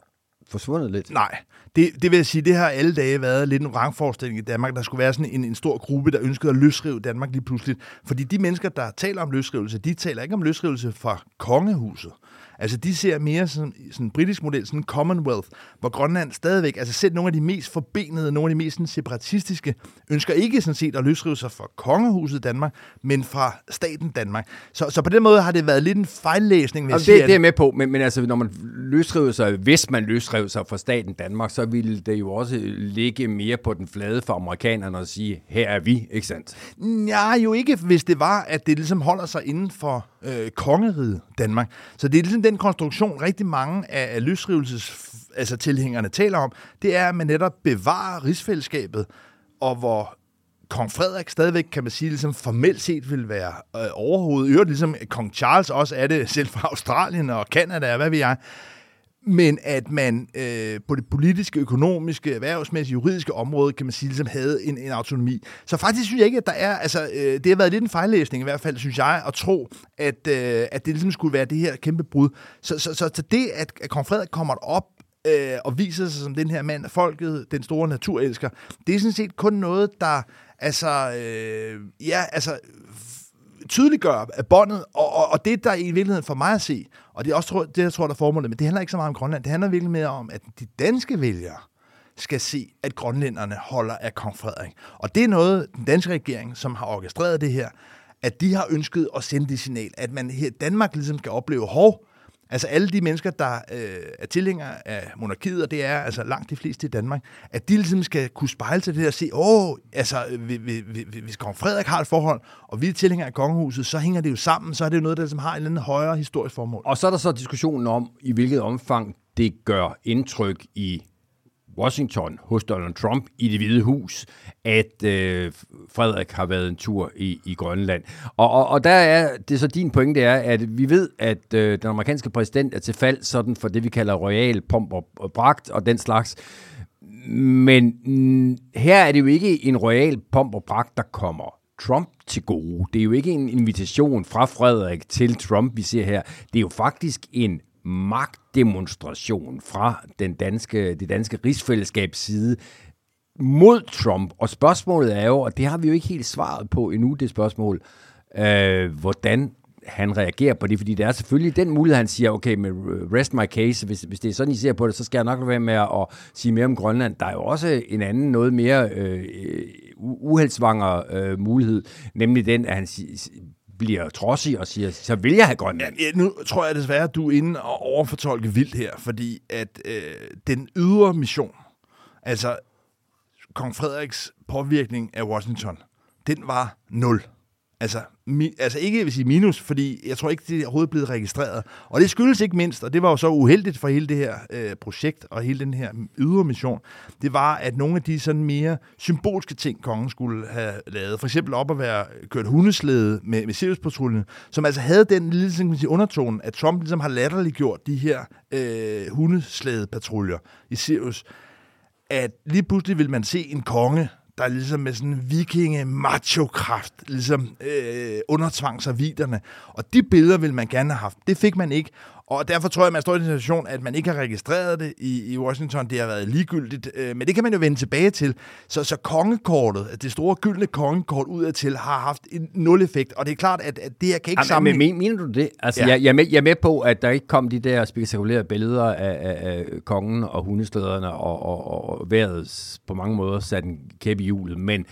forsvundet lidt. Nej, det, det vil jeg sige, det har alle dage været lidt en rangforestilling i Danmark. Der skulle være sådan en, en stor gruppe, der ønskede at løsrive Danmark lige pludselig. Fordi de mennesker, der taler om løsrivelse, de taler ikke om løsrivelse fra kongehuset. Altså, de ser mere sådan en britisk model, sådan en Commonwealth, hvor Grønland stadigvæk, altså selv nogle af de mest forbenede, nogle af de mest sådan, separatistiske, ønsker ikke sådan set at løsrive sig fra kongehuset Danmark, men fra staten Danmark. Så, så på den måde har det været lidt en fejllæsning, vil jeg altså, sige. Det, det er med på, men, men altså, når man løsriver sig, hvis man løsriver sig fra staten Danmark, så ville det jo også ligge mere på den flade for amerikanerne at sige, her er vi, ikke sandt? Nej, jo ikke, hvis det var, at det ligesom holder sig inden for øh, kongeriget Danmark. Så det er ligesom den konstruktion, rigtig mange af, af løsrivelses altså tilhængerne taler om, det er, at man netop bevarer rigsfællesskabet, og hvor kong Frederik stadigvæk, kan man sige, ligesom formelt set vil være øh, overhovedet. Øvrigt ligesom kong Charles også er det, selv fra Australien og Canada, hvad ved jeg. Men at man øh, på det politiske, økonomiske, erhvervsmæssige, juridiske område, kan man sige, ligesom havde en, en autonomi. Så faktisk synes jeg ikke, at der er, altså øh, det har været lidt en fejllæsning i hvert fald, synes jeg, at tro, at, øh, at det ligesom skulle være det her kæmpe brud. Så, så, så, så det, at, at kong Frederik kommer op øh, og viser sig som den her mand af folket, den store naturelsker, det er sådan set kun noget, der altså, øh, ja, altså tydeliggør af båndet, og, og, og det, der i virkeligheden for mig at se, og det er også det, jeg tror, der er formålet, men det handler ikke så meget om Grønland, det handler virkelig mere om, at de danske vælgere skal se, at grønlænderne holder af kong Frederik. Og det er noget, den danske regering, som har orkestreret det her, at de har ønsket at sende det signal, at man her i Danmark ligesom skal opleve hov. Altså alle de mennesker, der øh, er tilhængere af monarkiet, og det er altså langt de fleste i Danmark, at de ligesom skal kunne spejle til det og se, åh, altså hvis kong Frederik har et forhold, og vi er tilhængere af kongehuset, så hænger det jo sammen, så er det jo noget, der ligesom har en eller anden højere historisk formål. Og så er der så diskussionen om, i hvilket omfang det gør indtryk i Washington hos Donald Trump i Det Hvide Hus, at øh, Frederik har været en tur i, i Grønland. Og, og, og der er det så din pointe er, at vi ved, at øh, den amerikanske præsident er til fald sådan for det, vi kalder royal pomp og bragt og den slags. Men mm, her er det jo ikke en royal pomp og bragt, der kommer Trump til gode. Det er jo ikke en invitation fra Frederik til Trump, vi ser her. Det er jo faktisk en magtdemonstration fra den danske, det danske rigsfællesskabs side mod Trump. Og spørgsmålet er jo, og det har vi jo ikke helt svaret på endnu, det spørgsmål, øh, hvordan han reagerer på det, fordi det er selvfølgelig den mulighed, han siger, okay, med rest my case, hvis, hvis det er sådan, I ser på det, så skal jeg nok være med at sige mere om Grønland. Der er jo også en anden, noget mere øh, uheldsvanger øh, mulighed, nemlig den, at han bliver trodsig og siger, så vil jeg have Grønland. Ja, nu tror jeg desværre, at du er inde og overfortolke vildt her, fordi at øh, den ydre mission, altså kong Frederiks påvirkning af Washington, den var nul. Altså, mi, altså ikke vil sige minus, fordi jeg tror ikke, det er overhovedet blevet registreret. Og det skyldes ikke mindst, og det var jo så uheldigt for hele det her øh, projekt og hele den her ydre mission, det var, at nogle af de sådan mere symbolske ting, kongen skulle have lavet, for eksempel op at være kørt hundeslæde med, med Sirius-patruljen, som altså havde den lille sådan, sige, undertone, at Trump ligesom har latterliggjort de her øh, hundeslædepatruljer i Sirius, at lige pludselig vil man se en konge, der ligesom med sådan en vikinge-macho-kraft ligesom øh, undertvang sig viderne. Og de billeder ville man gerne have haft. Det fik man ikke. Og derfor tror jeg, at man står i den situation, at man ikke har registreret det i, i Washington. Det har været ligegyldigt. Øh, men det kan man jo vende tilbage til. Så, så kongekortet, det store gyldne kongekort udadtil, har haft en nul-effekt. Og det er klart, at, at det her kan ikke sammen. Men mener du det? Altså, ja. jeg, jeg, er med, jeg er med på, at der ikke kom de der spektakulære billeder af, af, af kongen og hundestøderne og, og, og vejret på mange måder sat en kæp i hjulet. Men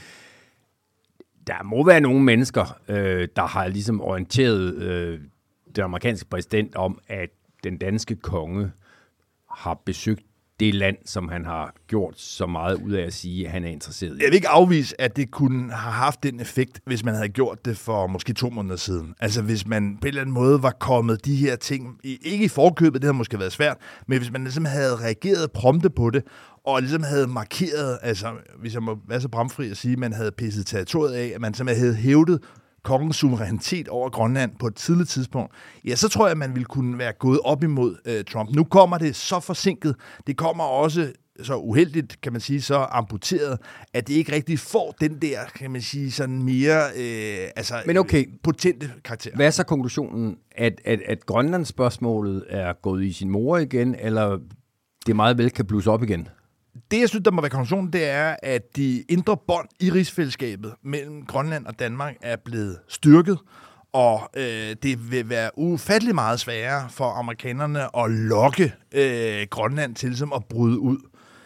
der må være nogle mennesker, øh, der har ligesom orienteret øh, den amerikanske præsident om, at den danske konge har besøgt det land, som han har gjort så meget ud af at sige, at han er interesseret i. Jeg vil ikke afvise, at det kunne have haft den effekt, hvis man havde gjort det for måske to måneder siden. Altså hvis man på en eller anden måde var kommet de her ting, ikke i forkøbet, det havde måske været svært, men hvis man ligesom havde reageret prompte på det, og ligesom havde markeret, altså hvis jeg må være så bramfri at sige, at man havde pisset territoriet af, at man simpelthen havde hævdet kongens suverænitet over Grønland på et tidligt tidspunkt, ja, så tror jeg, at man ville kunne være gået op imod øh, Trump. Nu kommer det så forsinket. Det kommer også så uheldigt, kan man sige, så amputeret, at det ikke rigtig får den der, kan man sige, sådan mere øh, altså, Men okay, potente karakter. Hvad er så konklusionen? At, at, at Grønlandsspørgsmålet er gået i sin mor igen, eller det meget vel kan blusse op igen? Det, jeg synes, der må være konklusionen, det er, at de indre bånd i rigsfællesskabet mellem Grønland og Danmark er blevet styrket, og øh, det vil være ufattelig meget sværere for amerikanerne at lokke øh, Grønland til som at bryde ud.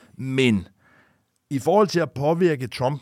Men i forhold til at påvirke Trump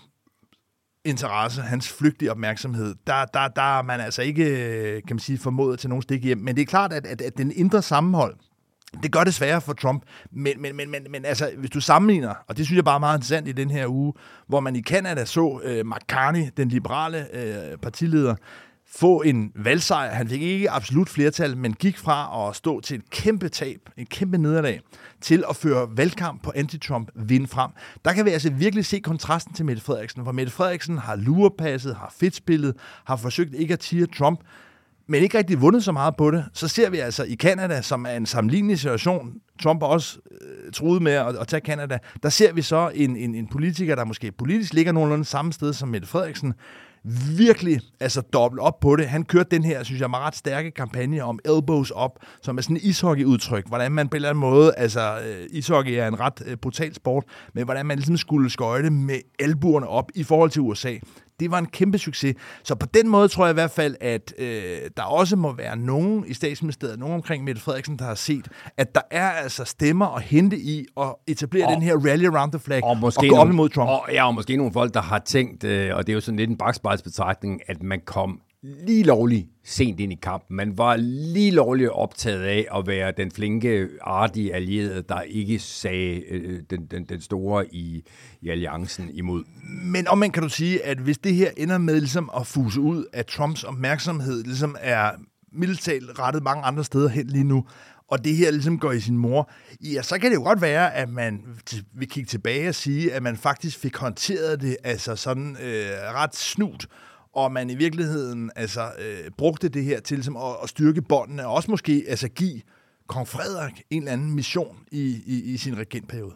interesse, hans flygtige opmærksomhed, der, der, der er man altså ikke, kan man sige, formået til nogen stik hjem. Men det er klart, at, at, at den indre sammenhold, det gør det sværere for Trump, men, men, men, men, men altså, hvis du sammenligner, og det synes jeg bare er meget interessant i den her uge, hvor man i Canada så uh, Mark Carney, den liberale uh, partileder, få en valgsejr. Han fik ikke absolut flertal, men gik fra at stå til et kæmpe tab, et kæmpe nederlag, til at føre valgkamp på anti-Trump, vinde frem. Der kan vi altså virkelig se kontrasten til Mette Frederiksen, for Mette Frederiksen har lurepasset, har fedtspillet, har forsøgt ikke at tire Trump, men ikke rigtig vundet så meget på det. Så ser vi altså i Canada, som er en sammenlignelig situation, Trump også øh, troede med at, at tage Canada, der ser vi så en, en, en politiker, der måske politisk ligger nogenlunde samme sted som Mette Frederiksen, virkelig altså dobbelt op på det. Han kørte den her, synes jeg, meget ret stærke kampagne om elbows up, som er sådan en ishockeyudtryk, hvordan man på en eller anden måde, altså øh, ishockey er en ret øh, brutal sport, men hvordan man ligesom skulle skøjte med albuerne op i forhold til U S A. Det var en kæmpe succes. Så på den måde tror jeg i hvert fald, at øh, der også må være nogen i statsministeriet, nogen omkring Mette Frederiksen, der har set, at der er altså stemmer at hente i at etablere og, den her rally around the flag og, og gå op imod Trump. Og, ja, og måske nogle folk, der har tænkt, øh, og det er jo sådan lidt en bakspejlsbetragtning, at man kom lige lovligt sent ind i kampen. Man var lige lovligt optaget af at være den flinke, artige allierede, der ikke sagde øh, den, den, den store i, i alliancen imod. Men om man kan du sige, at hvis det her ender med ligesom at fuse ud, at Trumps opmærksomhed ligesom er militært rettet mange andre steder hen lige nu, og det her ligesom går i sin mor, ja, så kan det jo godt være, at man vil kigge tilbage og sige, at man faktisk fik håndteret det altså sådan øh, ret snut, og man i virkeligheden altså øh, brugte det her til som at, at styrke båndene, og også måske altså give kong Frederik en eller anden mission i, i, i sin regentperiode.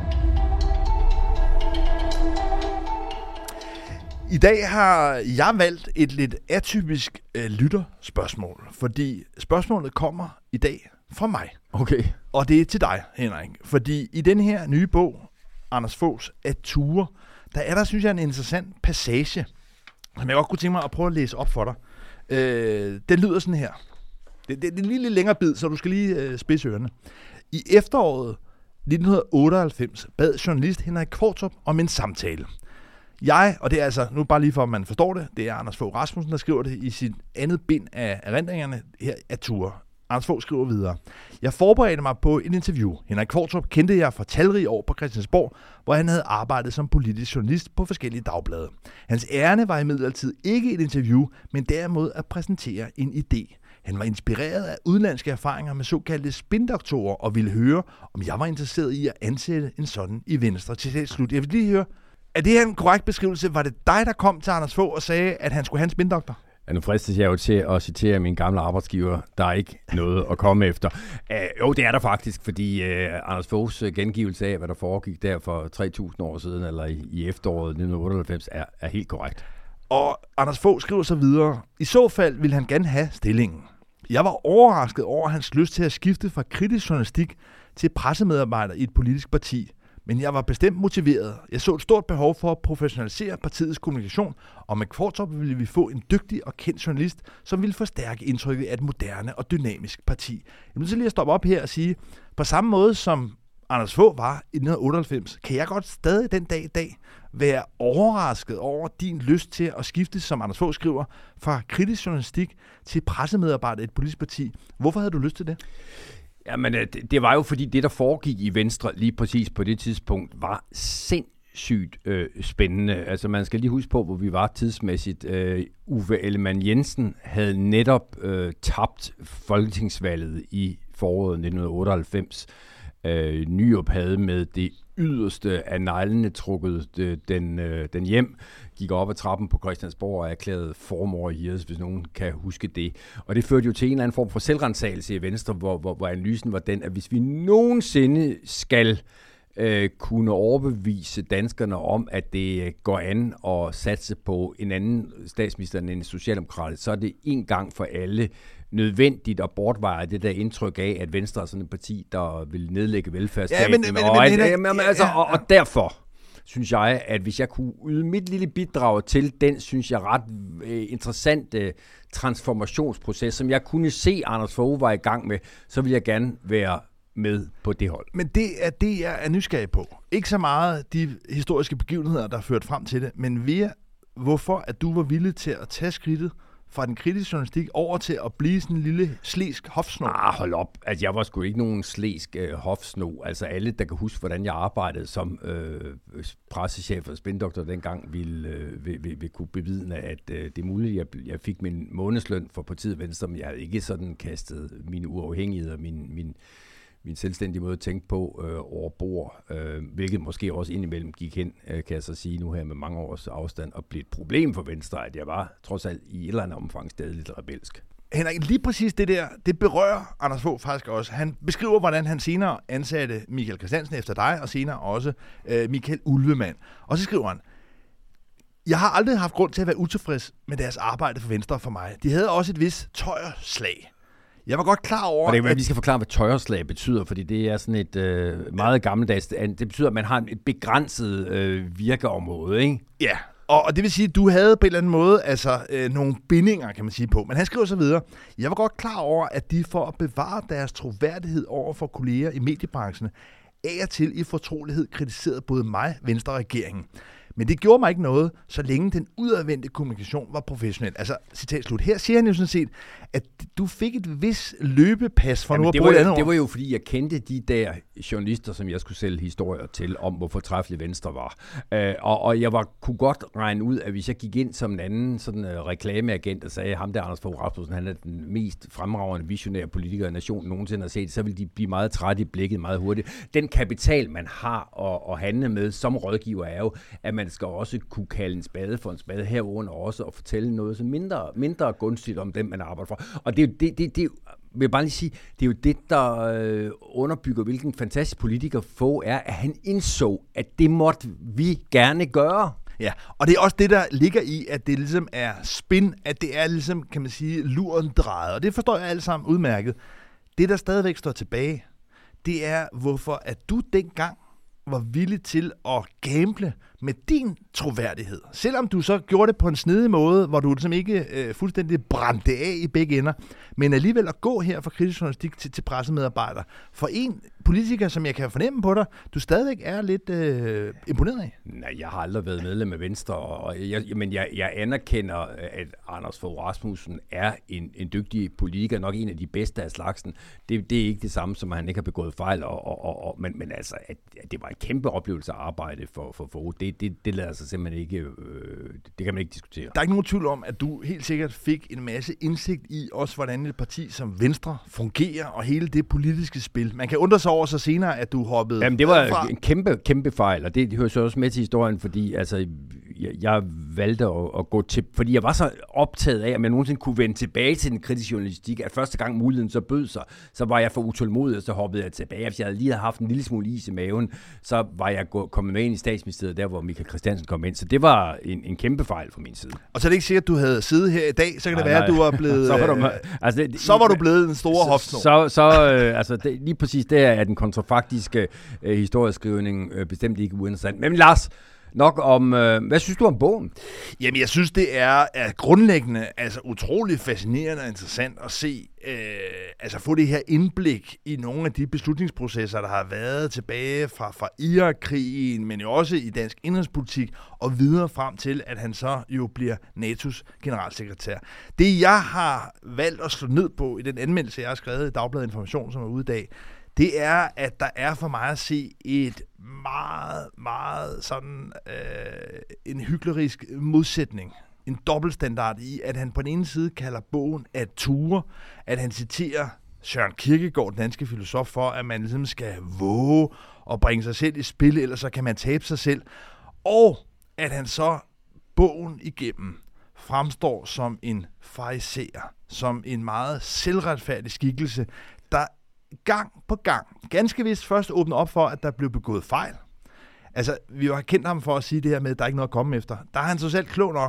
I dag har jeg valgt et lidt atypisk øh, lytterspørgsmål, fordi spørgsmålet kommer i dag fra mig. Okay. Og det er til dig, Henrik. Fordi i den her nye bog, Anders Foghs At Ture, der er der, synes jeg, en interessant passage, som jeg godt kunne tænke mig at prøve at læse op for dig. Øh, den lyder sådan her. Det, det, det er en lille længere bid, så du skal lige øh, spidse ørerne. I efteråret nitten otteoghalvfems bad journalist Henrik Qvortrup om en samtale. Jeg, og det er altså, nu bare lige for at man forstår det, det er Anders Fogh Rasmussen, der skriver det i sit andet bind af erindringerne her At Ture. Anders Fogh skriver videre. Jeg forberedte mig på et interview. Henrik Qvortrup kendte jeg fra talrige år på Christiansborg, hvor han havde arbejdet som politisk journalist på forskellige dagblade. Hans ærne var imidlertid ikke et interview, men derimod at præsentere en idé. Han var inspireret af udenlandske erfaringer med såkaldte spindoktorer og ville høre, om jeg var interesseret i at ansætte en sådan i Venstre. Til slut. Jeg vil lige høre, er det her en korrekt beskrivelse? Var det dig, der kom til Anders Fogh og sagde, at han skulle have en spindoktor? Ja, nu fristes jeg jo til at citere min gamle arbejdsgiver. Der er ikke noget at komme efter. Uh, jo, det er der faktisk, fordi uh, Anders Foghs gengivelse af, hvad der foregik der for tre tusind år siden, eller i, i efteråret nitten otteoghalvfems, er, er helt korrekt. Og Anders Fogh skriver så videre. I så fald ville han gerne have stillingen. Jeg var overrasket over hans lyst til at skifte fra kritisk journalistik til pressemedarbejder i et politisk parti. Men jeg var bestemt motiveret. Jeg så et stort behov for at professionalisere partiets kommunikation, og med Qvortrup ville vi få en dygtig og kendt journalist, som ville forstærke indtrykket af et moderne og dynamisk parti. Jeg vil så lige stoppe op her og sige, på samme måde som Anders Fogh var i nitten otteoghalvfems, kan jeg godt stadig den dag i dag være overrasket over din lyst til at skifte, som Anders Fogh skriver, fra kritisk journalistik til pressemedarbejder i et politisk parti. Hvorfor havde du lyst til det? Jamen, det, det var jo fordi det, der foregik i Venstre lige præcis på det tidspunkt, var sindssygt øh, spændende. Altså, man skal lige huske på, hvor vi var tidsmæssigt. Øh, Uffe Ellemann-Jensen havde netop øh, tabt folketingsvalget i foråret nitten otteoghalvfems. Øh, Nyrup havde med det yderste af neglene trukket øh, den, øh, den hjem, gik op ad trappen på Christiansborg og erklærede formor i Hirs, hvis nogen kan huske det. Og det førte jo til en eller anden form for selvrensagelse i Venstre, hvor, hvor, hvor analysen var den, at hvis vi nogensinde skal øh, kunne overbevise danskerne om, at det går an at satse på en anden statsminister end en socialdemokrat, så er det en gang for alle nødvendigt at bortveje det der indtryk af, at Venstre er sådan et parti, der vil nedlægge velfærdsstaten. Ja, men, men, og, men, men, men, men, altså, og, og derfor synes jeg, at hvis jeg kunne yde mit lille bidrag til den, synes jeg, ret øh, interessante transformationsproces, som jeg kunne se, Anders Fogh var i gang med, så vil jeg gerne være med på det hold. Men det er det, jeg er nysgerrig på. Ikke så meget de historiske begivenheder, der har ført frem til det, men via hvorfor at du var villig til at tage skridtet fra den kritiske journalistik over til at blive sådan en lille slæsk hofsno? Ah, hold op. Altså, jeg var sgu ikke nogen slæsk øh, hofsno. Altså, alle, der kan huske, hvordan jeg arbejdede som øh, pressechef og spindoktor dengang, ville, øh, vil, vil, vil kunne bevidne, at øh, det er muligt, at jeg, jeg fik min månedsløn for partiet Venstre, men jeg havde ikke sådan kastet mine uafhængigheder, min, min, min selvstændige måde at tænke på øh, over bord, øh, hvilket måske også indimellem gik hen, øh, kan jeg så sige nu her med mange års afstand, og blev et problem for Venstre, at jeg var trods alt i et eller andet omfang stadig lidt rebelsk. Henrik, lige præcis det der, det berører Anders Fogh faktisk også. Han beskriver, hvordan han senere ansatte Michael Christiansen efter dig, og senere også øh, Michael Ulvemann. Og så skriver han, jeg har aldrig haft grund til at være utilfreds med deres arbejde for Venstre for mig. De havde også et vist tøjerslag. Jeg var godt klar over... Og det er, at vi skal forklare, hvad tøjerslag betyder, fordi det er sådan et øh, meget gammeldags... Det betyder, at man har et begrænset øh, virkeområde, ikke? Ja, og, og det vil sige, at du havde på en eller anden måde altså, øh, nogle bindinger, kan man sige, på. Men han skriver så videre, jeg var godt klar over, at de for at bevare deres troværdighed over for kolleger i mediebranchen, af og til i fortrolighed kritiserede både mig, Venstre og regeringen. Men det gjorde mig ikke noget, så længe den udadvendte kommunikation var professionel. Altså, citat slut. Her siger han jo sådan set, at du fik et vis løbepas for nu at bruge et andet ord. Det var jo, fordi jeg kendte de der journalister, som jeg skulle sælge historier til, om hvor fortræffelig Venstre var. Øh, og, og jeg var, kunne godt regne ud, at hvis jeg gik ind som en anden sådan, uh, reklameagent og sagde, ham der Anders Fogh Rasmussen, han er den mest fremragende visionære politiker, nationen nogensinde har set, så ville de blive meget trætte i blikket meget hurtigt. Den kapital, man har at, at handle med som rådgiver, er jo, at man skal også kunne kalde en spade for en spade herunder også og fortælle noget så mindre, mindre gunstigt om dem, man arbejder for. Og det er jo det, det, det vil jeg bare lige sige, det er jo det, der øh, underbygger, hvilken fantastisk politiker Fogh er, at han indså, at det måtte vi gerne gøre. Ja, og det er også det, der ligger i, at det ligesom er spin, at det er ligesom, kan man sige, luren drejet. Og det forstår jeg alle sammen udmærket. Det, der stadigvæk står tilbage, det er, hvorfor at du dengang var villig til at gamble med din troværdighed. Selvom du så gjorde det på en snedig måde, hvor du ligesom ikke øh, fuldstændig brændte af i begge ender, men alligevel at gå her fra kritisk journalistik til, til pressemedarbejder. For en politiker, som jeg kan fornemme på dig, du stadigvæk er lidt øh, imponeret af. Nej, jeg har aldrig været medlem af Venstre, og jeg, men jeg, jeg anerkender, at Anders Fogh Rasmussen er en, en dygtig politiker, nok en af de bedste af slagsen. Det, det er ikke det samme, som at han ikke har begået fejl, og, og, og, og, men, men altså, at, at det var en kæmpe oplevelse at arbejde for, for Fogh. Det, det, det lader sig simpelthen ikke, øh, det kan man ikke diskutere. Der er ikke nogen tvivl om, at du helt sikkert fik en masse indsigt i også, hvordan et parti som Venstre fungerer, og hele det politiske spil. Man kan undre sig over så senere, at du hoppede... Jamen, det var fra... en kæmpe, kæmpe fejl, og det, det hører så også med til historien, fordi altså, jeg, jeg valgte at, at gå til... Fordi jeg var så optaget af, at jeg nogensinde kunne vende tilbage til den kritiske journalistik, at første gang muligheden så bød sig, så var jeg for utålmodig, og så hoppede jeg tilbage. Hvis jeg havde lige havde haft en lille smule is i maven, så var jeg gå, kommet med ind i Statsministeriet, der hvor Michael Christiansen kom ind. Så det var en, en kæmpe fejl fra min side. Og så er det ikke sikkert, at du havde siddet her i dag, så kan det nej, være, nej. at du var blevet... så var, du, altså, det, så var du blevet en stor hofsno. Så, så øh, altså, det, lige præcis der er den kontrafaktiske øh, historieskrivning øh, bestemt ikke uinteressant. Men Lars, nok om... Øh, hvad synes du om bogen? Jamen, jeg synes, det er, er grundlæggende altså utrolig fascinerende og interessant at se, øh, altså få det her indblik i nogle af de beslutningsprocesser, der har været tilbage fra, fra Irak-krigen, men jo også i dansk indrigspolitik, og videre frem til, at han så jo bliver N A T O's generalsekretær. Det, jeg har valgt at slå ned på i den anmeldelse, jeg har skrevet i Dagbladet Information, som er ude i dag, det er, at der er for mig at se et meget, meget sådan øh, en hyklerisk modsætning. En dobbeltstandard i, at han på den ene side kalder bogen at ture, at han citerer Søren Kierkegaard, den danske filosof, for at man ligesom skal våge og bringe sig selv i spil, ellers så kan man tabe sig selv. Og at han så bogen igennem fremstår som en fariseer, som en meget selvretfærdig skikkelse, der gang på gang, ganske vist først åbner op for, at der blev begået fejl. Altså, vi har kendt ham for at sige det her med, at der er ikke noget at komme efter. Der er han så selv klog nok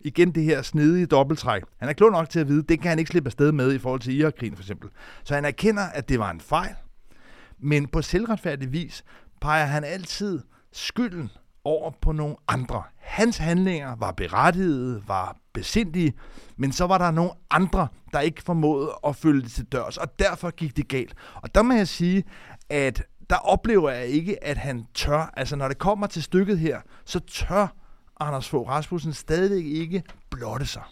igen det her snedige dobbelttræk. Han er klog nok til at vide, det kan han ikke slippe afsted med i forhold til Irak-krigen for eksempel. Så han erkender, at det var en fejl, men på selvretfærdig vis peger han altid skylden over på nogle andre. Hans handlinger var berettigede, var besindige, men så var der nogle andre, der ikke formåede at følge det til dørs, og derfor gik det galt. Og der må jeg sige, at der oplever jeg ikke, at han tør, altså når det kommer til stykket her, så tør Anders Fogh Rasmussen stadig ikke blotte sig.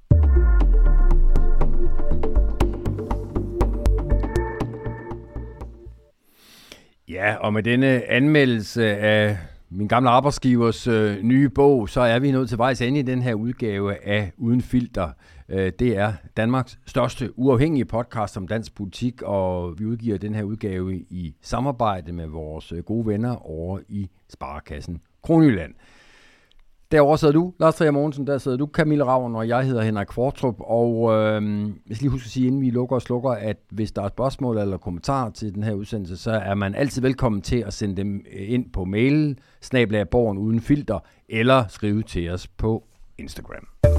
Ja, og med denne anmeldelse af min gamle arbejdsgivers øh, nye bog, så er vi nået til vejs ende i den her udgave af Uden Filter. Øh, det er Danmarks største uafhængige podcast om dansk politik, og vi udgiver den her udgave i samarbejde med vores gode venner over i Sparekassen Kronjylland. Derovre sidder du, Lars Trier Mogensen, der sidder du, Camilla Ravn, og jeg hedder Henrik Kvartrup. Og øh, jeg skal lige huske at sige, inden vi lukker og slukker, at hvis der er spørgsmål eller kommentarer til den her udsendelse, så er man altid velkommen til at sende dem ind på mail, snabel-a borgen uden filter, eller skrive til os på Instagram.